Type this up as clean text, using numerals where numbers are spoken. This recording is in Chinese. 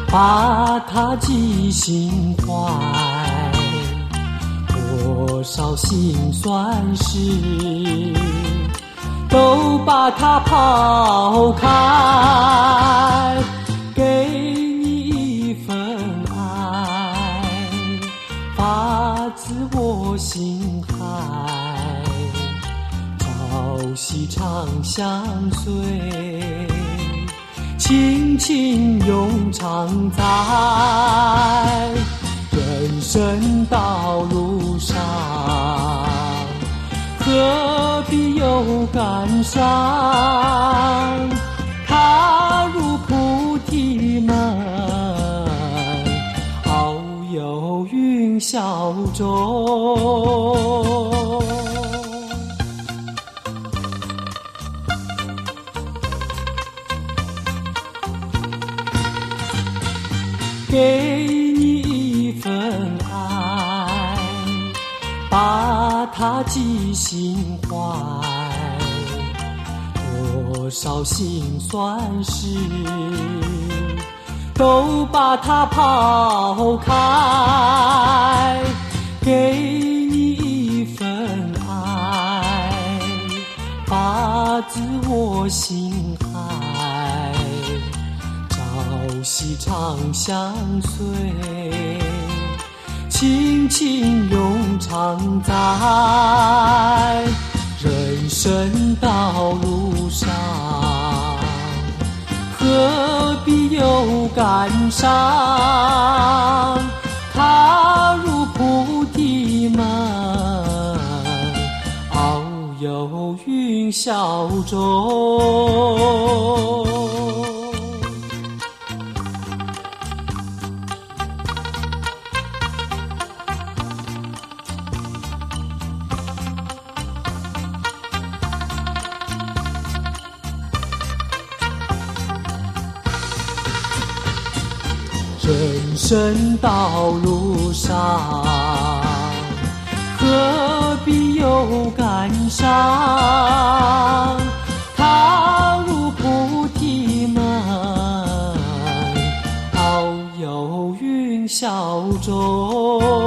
把它记心怀，多少辛酸事都把它抛开，给你一份爱，发自我心海，朝夕常相随，亲情永常在。人生道路上，何必有感伤？踏入菩提门，遨游云霄中。给你一份爱，把它记心怀，多少辛酸事都把它抛开，给你一份爱，发自我心海，朝夕常相随，亲情永常在。人生道路上，何必有感伤？踏入菩提门，遨游云霄中。人生道路上，何必有感伤？踏入菩提门，遨游云霄中。